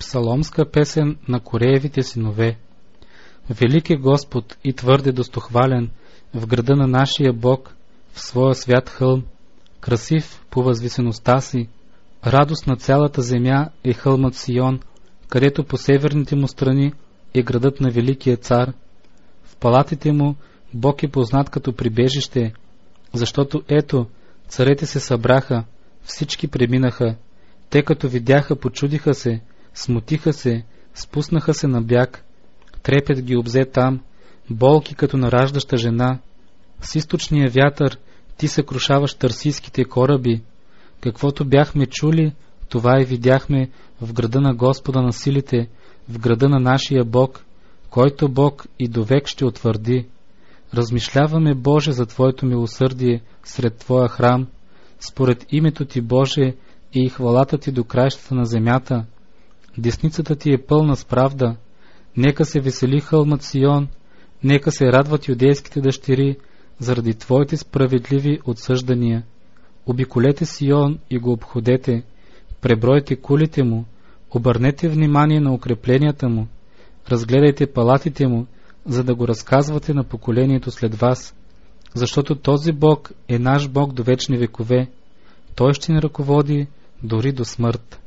псаломска песен на Кореевите синове. Велик е Господ и твърде достохвален в града на нашия Бог, в своя свят хълм, красив по възвисеността си. Радост на цялата земя е хълмът Сион, където по северните му страни е градът на Великия цар. В палатите му Бог е познат като прибежище, защото ето, царете се събраха, всички преминаха. Те като видяха, почудиха се, смутиха се, спуснаха се на бяг. Трепет ги обзе там, болки като на раждаща жена. С източния вятър ти съкрушаваш търсийските кораби. Каквото бяхме чули, това и видяхме в града на Господа на силите, в града на нашия Бог, който Бог и довек ще утвърди. Размишляваме, Боже, за Твоето милосърдие сред Твоя храм, според името Ти, Боже, и хвалата Ти до краищата на земята. Десницата Ти е пълна с правда. Нека се весели хълмът Сион, нека се радват юдейските дъщери заради Твоите справедливи отсъждания. Обиколете Сион и го обходете, пребройте кулите му, обърнете внимание на укрепленията му, разгледайте палатите му, за да го разказвате на поколението след вас, защото този Бог е наш Бог до вечни векове. Той ще ни ръководи дори до смърт.